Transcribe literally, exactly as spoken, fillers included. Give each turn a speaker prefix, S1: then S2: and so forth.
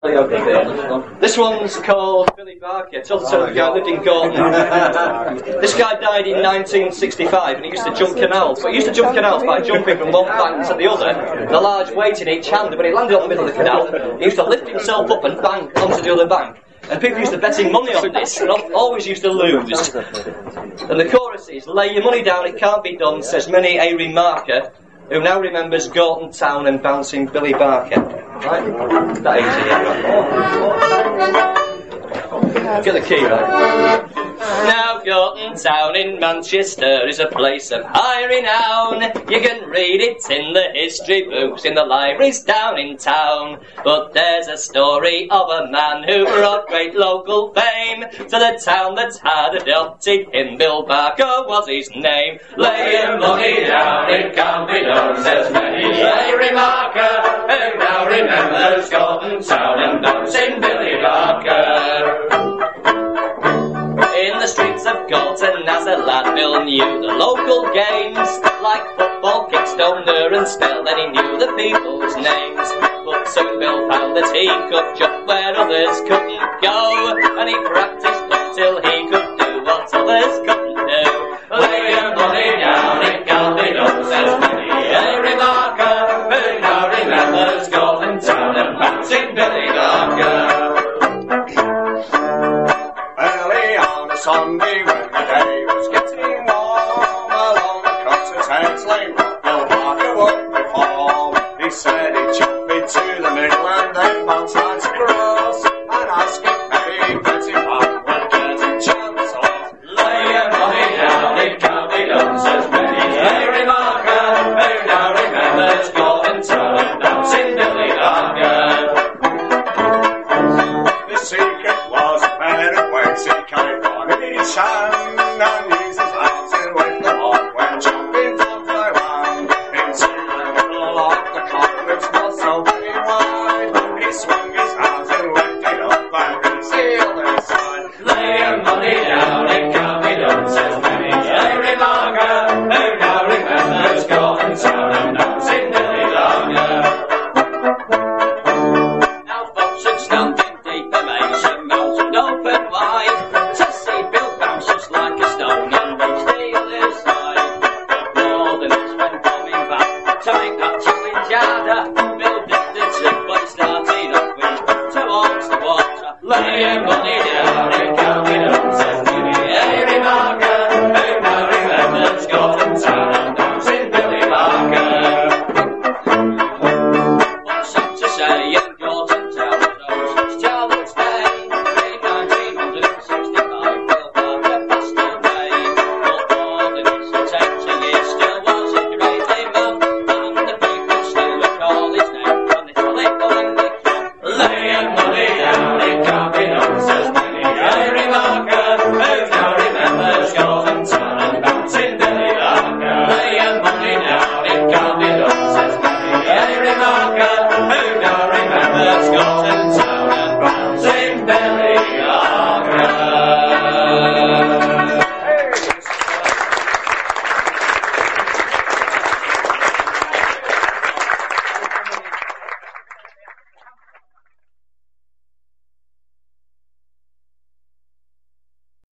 S1: This one's called Billy Barker. Tells the story of a guy who lived in Gorton. This guy died in nineteen sixty-five and he used to jump canals. But he used to jump canals by jumping from one bank to the other, with a large weight in each hand. And when he landed on the middle of the canal, he used to lift himself up and bank onto the other bank. And people used to betting money on this and always used to lose. And the chorus is, lay your money down, it can't be done, says many a remarker, who now remembers Gorton Town and bouncing Billy Barker. Right? That easy. Get the key, right? Now Gorton Town in Manchester is a place of high renown. You can read it in the history books in the libraries down in town. But there's a story of a man who brought great local fame to the town that had adopted him. Bill Barker was his name. Lay your money down, it can't be done, says many a remarker, who now remembers Gorton Town and bouncing Billy Barker. In the streets of Gorton as a lad, Bill knew the local games, like football, kickstoner and spell, and he knew the people's names. But soon Bill found that he could jump where others couldn't go, and he practiced until he could do what others couldn't do. Lay your money down, it can't be done, says many a remarker, who now remembers Gorton Town and bouncing Billy Barker.
S2: Sunday